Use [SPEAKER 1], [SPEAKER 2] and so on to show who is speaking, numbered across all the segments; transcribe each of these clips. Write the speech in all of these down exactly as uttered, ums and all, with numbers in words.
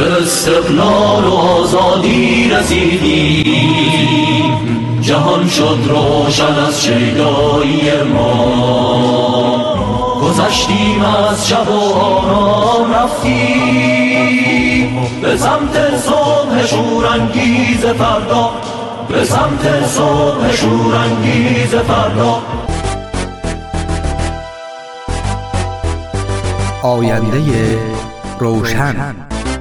[SPEAKER 1] به استقلال و آزادی رسیدیم، جهان شد روشن از شیدایی ما. گذشتیم از شب و آرام رفتیم به سمت صبح شورانگیز فردا، به سمت صبح شورانگیز فردا.
[SPEAKER 2] آینده روشن.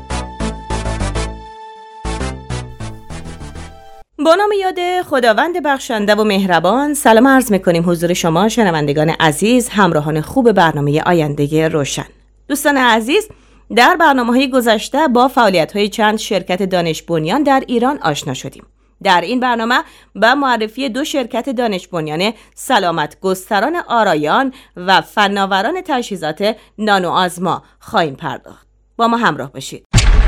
[SPEAKER 3] با نام یاد خداوند بخشنده و مهربان، سلام عرض میکنیم حضور شما شنوندگان عزیز، همراهان خوب برنامه آینده روشن. دوستان عزیز، در برنامه‌های گذشته با فعالیت‌های چند شرکت دانش بنیان در ایران آشنا شدیم. در این برنامه به معرفی دو شرکت دانش بنیان سلامت گستران آرایان و فناوران تجهیزات نانو آزما خواهیم پرداخت. با ما همراه باشید.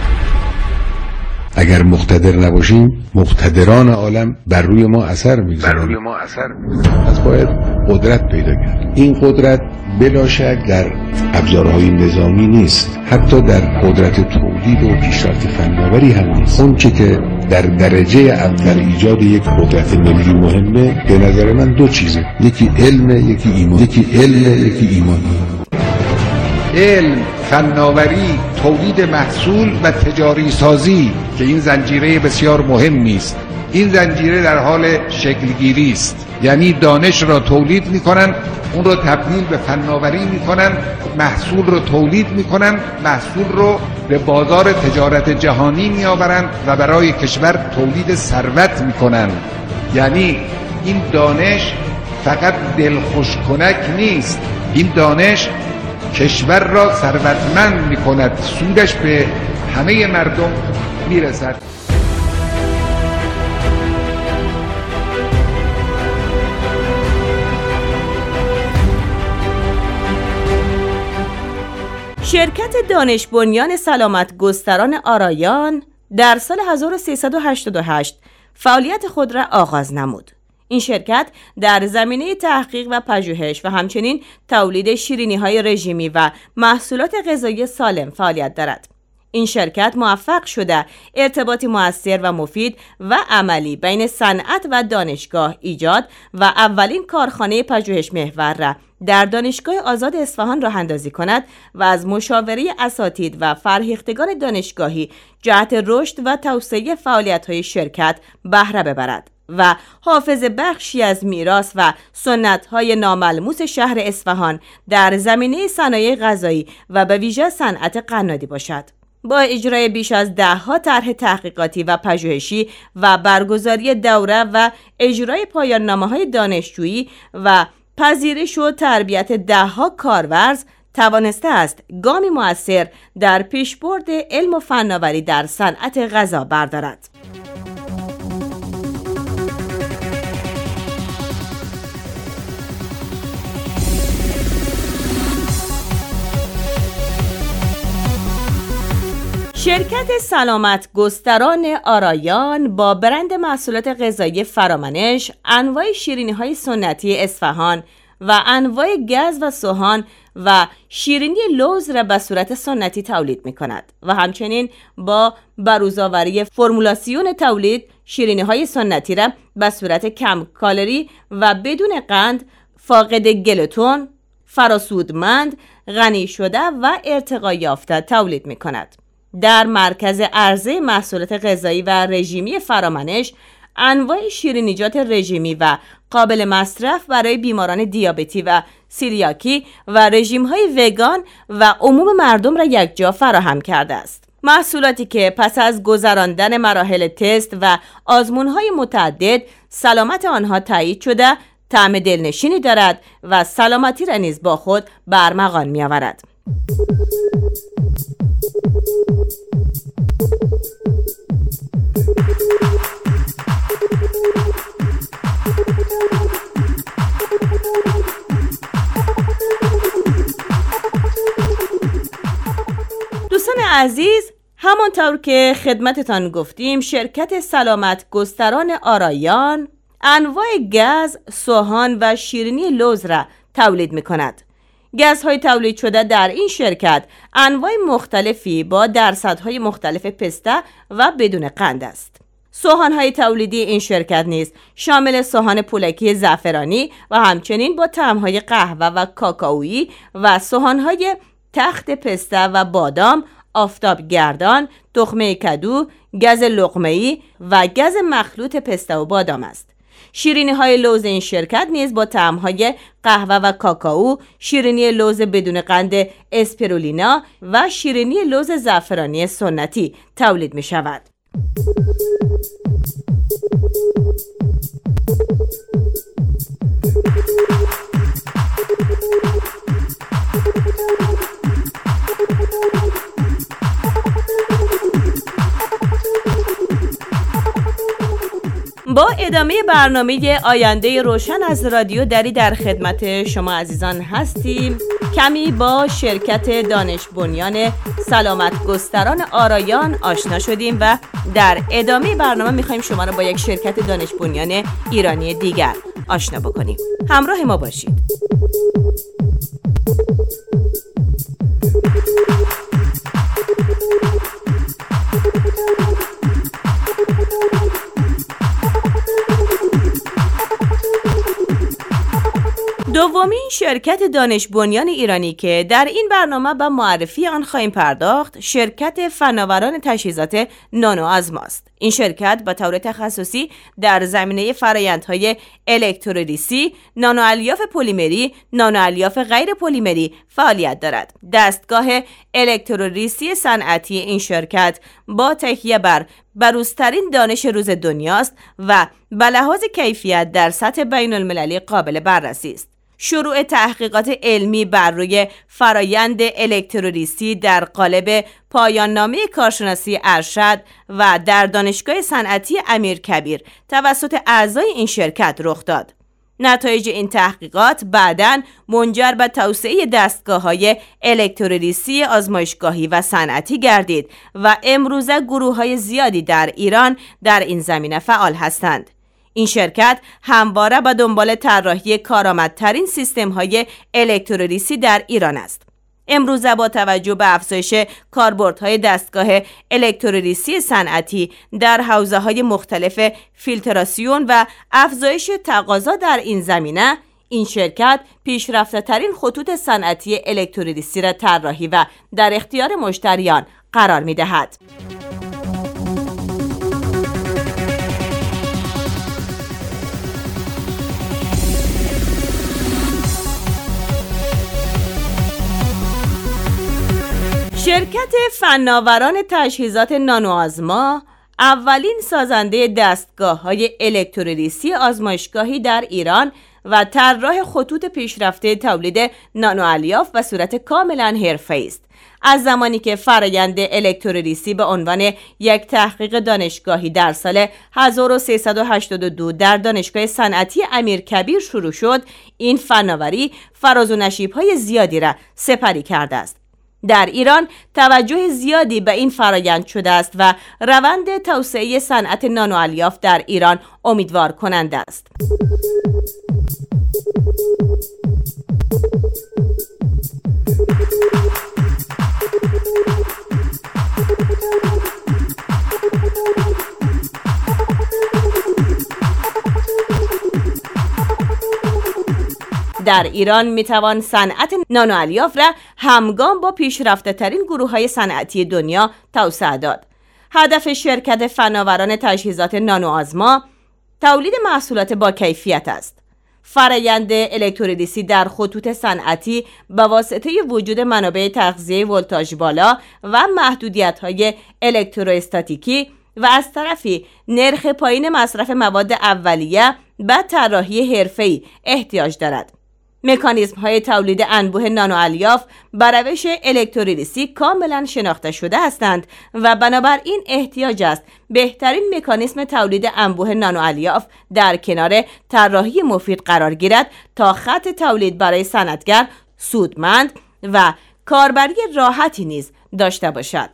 [SPEAKER 4] اگر مقتدر نباشیم، مقتدران عالم بر روی ما اثر می‌گذارند. بر روی ما اثر می‌گذارند. پس باید قدرت پیدا کرد. این قدرت بلا شک در ابزارهای نظامی نیست، حتی در قدرت تولید و پیشرفت فناوری هم نیست. اون چه که در درجه اول ایجاد یک قدرت ملی مهمه، به نظر من دو چیزه، یکی علم، یکی ایمان. یکی علم، یکی ایمان. علم، فناوری، تولید محصول و تجاری سازی که این زنجیره بسیار مهمی است. این زنجیره در حال شکلگیری است، یعنی دانش را تولید میکنن، اون رو تبدیل به فناوری میکنن، محصول رو تولید میکنن، محصول رو به بازار تجارت جهانی میآورن و برای کشور تولید ثروت میکنن. یعنی این دانش فقط دلخوش کنک نیست، این دانش کشور را ثروتمند میکند، سودش به همه مردم میرسد.
[SPEAKER 3] شرکت دانش بنیان سلامت گستران آرایان در سال هزار و سیصد و هشتاد و هشت فعالیت خود را آغاز نمود. این شرکت در زمینه تحقیق و پژوهش و همچنین تولید شیرینی‌های رژیمی و محصولات غذایی سالم فعالیت دارد. این شرکت موفق شده ارتباطی مؤثر و مفید و عملی بین صنعت و دانشگاه ایجاد و اولین کارخانه پژوهش محور را در دانشگاه آزاد اصفهان راه اندازی کند و از مشاوره اساتید و فرهیختگان دانشگاهی جهت رشد و توسعه فعالیت‌های شرکت بهره ببرد و حافظ بخشی از میراث و سنت‌های ناملموس شهر اصفهان در زمینه صنایع غذایی و به ویژه صنعت قنادی باشد. با اجرای بیش از ده ها طرح تحقیقاتی و پژوهشی و برگزاری دوره و اجرای پایان نامه‌های دانشجویی و پذیرش و تربیت ده ها کارورز، توانسته است گامی مؤثر در پیشبرد علم و فناوری در صنعت غذا بردارد. شرکت سلامت گستران آرایان با برند محصولات غذایی فرامنش، انواع شیرینی‌های سنتی اصفهان و انواع گز و سوهان و شیرینی لوز را به صورت سنتی تولید می‌کند و همچنین با بروزآوری فرمولاسیون تولید شیرینی‌های سنتی را به صورت کم کالری و بدون قند، فاقد گلوتون، فراسودمند، غنی شده و ارتقا یافته تولید می‌کند. در مرکز عرضه محصولات غذایی و رژیمی فرامنش، انواع شیرینیجات رژیمی و قابل مصرف برای بیماران دیابتی و سیلیاکی و رژیم‌های وگان و عموم مردم را یکجا فراهم کرده است. محصولاتی که پس از گذراندن مراحل تست و آزمون‌های متعدد سلامت آنها تایید شده، طعم دلنشینی دارد و سلامتی را نیز با خود برمغان می‌آورد. دوستان عزیز، همانطور که خدمتتان گفتیم، شرکت سلامت گستران آرایان انواع گز، سوهان و شیرینی لوز را تولید می کند. گازهای تولید شده در این شرکت انواع مختلفی با درصدهای مختلف پسته و بدون قند است. سوهان‌های تولیدی این شرکت نیز شامل سوهان پولکی زعفرانی و همچنین با طعم‌های قهوه و کاکائویی و سوهان‌های تخت پسته و بادام، آفتاب گردان، تخمه کدو، گز لقمه‌ای و گز مخلوط پسته و بادام است. شیرینی‌های لوز این شرکت نیز با طعم‌های قهوه و کاکائو، شیرینی لوز بدون قند اسپیرولینا و شیرینی لوز زعفرانی سنتی تولید می‌شود. با ادامه برنامه آینده روشن از رادیو دری در خدمت شما عزیزان هستیم. کمی با شرکت دانش بنیان سلامت گستران آرایان آشنا شدیم و در ادامه برنامه میخوایم شما را با یک شرکت دانش بنیان ایرانی دیگر آشنا بکنیم. همراه ما باشید. دومین شرکت دانش بنیان ایرانی که در این برنامه به معرفی آن خواهیم پرداخت، شرکت فناوران تجهیزات نانوآزما است. این شرکت به طور تخصصی در زمینه فرآیندهای الکترولیسی، نانوالیاف پلیمری، نانوالیاف غیر پلیمری فعالیت دارد. دستگاه الکترولیسی صنعتی این شرکت با تکیه بر بروزترین دانش روز دنیاست و به لحاظ کیفیت در سطح بین المللی قابل بررسی است. شروع تحقیقات علمی بر روی فرایند الکترولیسی در قالب پایان نامه کارشناسی ارشد و در دانشگاه صنعتی امیرکبیر توسط اعضای این شرکت رخ داد. نتایج این تحقیقات بعداً منجر به توسعه دستگاه‌های الکترولیسی آزمایشگاهی و صنعتی گردید و امروزه گروه‌های زیادی در ایران در این زمینه فعال هستند. این شرکت همواره به دنبال طراحی کارآمدترین سیستم‌های الکترولیسی در ایران است. امروزه با توجه به افزایش کاربردهای دستگاه الکترولیسی صنعتی در حوزه‌های مختلف فیلتراسیون و افزایش تقاضا در این زمینه، این شرکت پیشرفته‌ترین خطوط صنعتی الکترولیسی را طراحی و در اختیار مشتریان قرار می‌دهد. شرکت فناوران تجهیزات نانوآزما اولین سازنده دستگاه‌های الکترولیسی آزمایشگاهی در ایران و طراح خطوط پیشرفته تولید نانوالیاف به صورت کاملا حرفه‌ای است. از زمانی که فرآیند الکترولیسی به عنوان یک تحقیق دانشگاهی در سال هزار و سیصد و هشتاد و دو در دانشگاه صنعتی امیرکبیر شروع شد، این فناوری فراز و نشیب‌های زیادی را سپری کرده است. در ایران توجه زیادی به این فرایند شده است و روند توسعه صنعت نانوالیاف در ایران امیدوار کننده است. در ایران میتوان صنعت نانوالیاف را همگام با پیشرفته ترین گروه های صنعتی دنیا توسعه داد. هدف شرکت فناوران تجهیزات نانوآزما تولید محصولات با کیفیت است. فرآیند الکترولیسی در خطوط صنعتی به واسطه وجود منابع تغذیه ولتاژ بالا و محدودیت‌های الکتروستاتیکی و از طرفی نرخ پایین مصرف مواد اولیه به طراحی حرفه‌ای احتیاج دارد. مکانیزم های تولید انبوه نانوالیاف به روش الکترولیسی کاملا شناخته شده هستند و بنابراین احتیاج است بهترین مکانیزم تولید انبوه نانوالیاف در کنار طراحی مفید قرار گیرد تا خط تولید برای صنعتگر سودمند و کاربری راحتی نیز داشته باشد.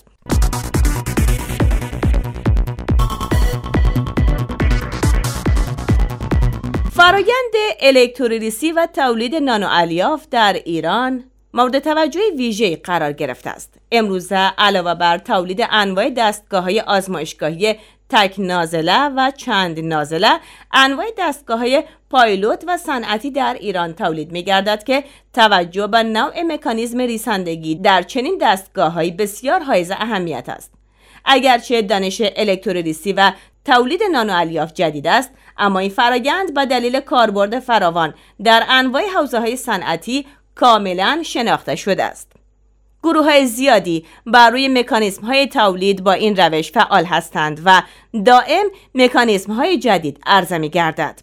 [SPEAKER 3] فرایند الکترولیسی و تولید نانوالیاف در ایران مورد توجه ویژه‌ای قرار گرفته است. امروزه علاوه بر تولید انواع دستگاه‌های آزمایشگاهی تک نازله و چند نازله، انواع دستگاه‌های پایلوت و صنعتی در ایران تولید می‌گردد که توجه به نوع مکانیزم ریسندگی در چنین دستگاه‌هایی بسیار حائز اهمیت است. اگرچه دانش الکترولیسی و تولید نانو الیاف جدید است، اما این فرآیند به دلیل کاربرد فراوان در انواع حوزه‌های صنعتی کاملا شناخته شده است. گروه‌های زیادی بر روی مکانیزم‌های تولید با این روش فعال هستند و دائم مکانیزم‌های جدید عرضه می‌گردد.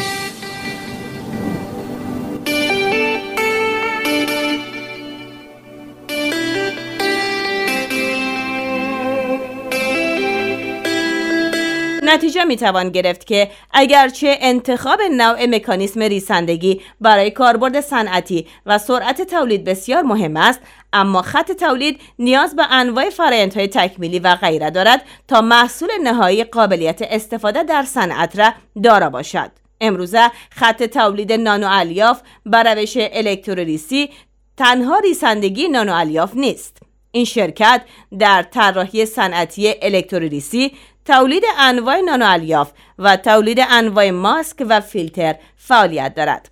[SPEAKER 3] نتیجه میتوان گرفت که اگرچه انتخاب نوع مکانیسم ریسندگی برای کاربرد صنعتی و سرعت تولید بسیار مهم است، اما خط تولید نیاز به انواع فرآیندهای تکمیلی و غیره دارد تا محصول نهایی قابلیت استفاده در صنعت را دارا باشد. امروزه خط تولید نانو الیاف بر روش الکترولیسی تنها ریسندگی نانو الیاف نیست. این شرکت در طراحی صنعتی الکترولیسی، تولید انواع نانو الیاف و تولید انواع ماسک و فیلتر فعالیت دارد.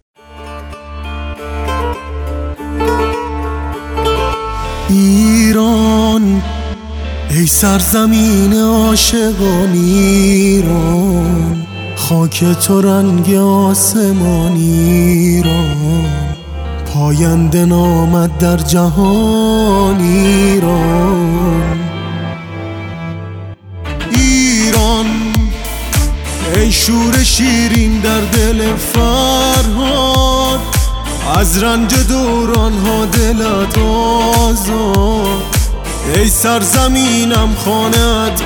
[SPEAKER 5] ایران ای سرزمین عاشقان، ایران خاک تو رنگ آسمان، ایران پاینده نامد در جهان، ایران ایران ای شور شیرین در دل فرهاد، از رنج دوران ها دلت آزاد، ای سرزمینم خانت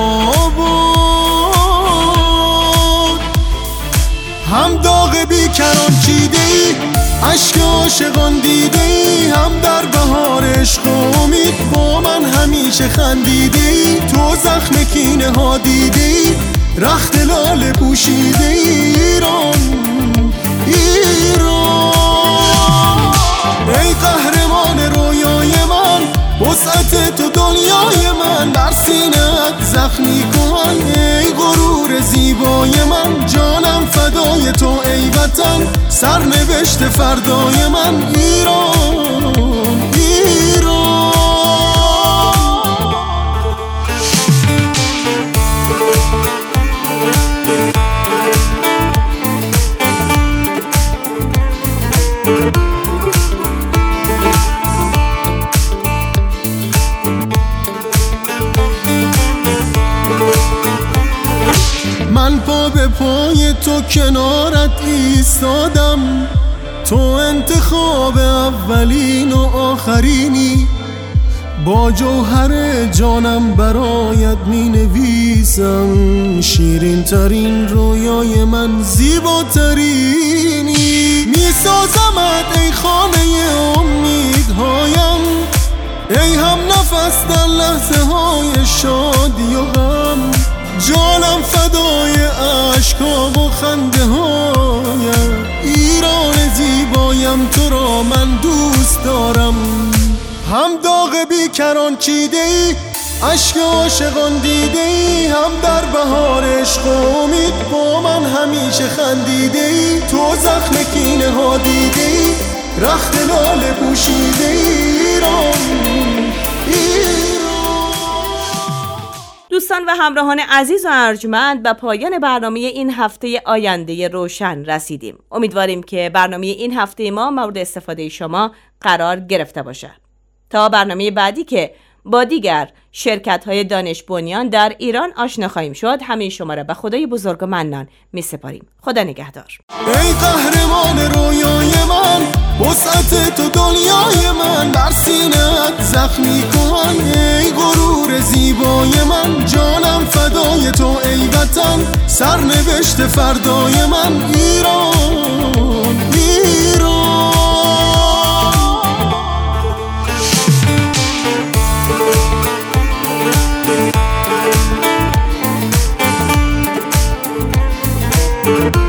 [SPEAKER 5] آباد. هم داغ بیکران چیده ای، عشق عاشقان دیده ای، هم در بهار عشق امید با من همیشه خندیده ای، تو زخم کینه ها دیده ای، رخت لاله پوشیده ای، ایران ایران ای قهرمان رویای من، وسعت تو دنیای من، در سینه‌ات زخمی کن ای غرور زیبای من، جانم فدای تو ای وطن، سرنوشت فردای من، ایران ایران. من پا به پای تو کنارت ایستادم، تو انتخاب اولین و آخرینی، با جوهر جانم برایت می نویسم، شیرین ترین رویای من زیباترینی، می سازمت ای خانه امیدهایم، ای هم نفس در لحظه های شادی و غم، جانم فدای عشقام و خنده هایم، ایران زیبایم تو را من دوست دارم. هم داغ بیکران چیده ای، عشق عاشقان دیده ای، هم در بهار عشق امید با من همیشه خندیده ای، تو زخم کینه ها دیده ای، رخت لاله پوشیده ای، ایران ایران.
[SPEAKER 3] دوستان و همراهان عزیز و ارجمند، به پایان برنامه این هفته آینده روشن رسیدیم. امیدواریم که برنامه این هفته ما مورد استفاده شما قرار گرفته باشد. تا برنامه بعدی که با دیگر شرکت‌های دانش بنیان در ایران آشنا خواهیم شد، همه شما را به خدای بزرگ و منان می‌سپاریم. خدا نگهدار.
[SPEAKER 5] ای قهرمان رویای من، وسعت تو دنیای من، در سینه‌ات زخمی کن ای غرور زیبای من، جانم فدای تو ای وطن، سرنوشت فردای من، ایران ایران.
[SPEAKER 1] Thank you.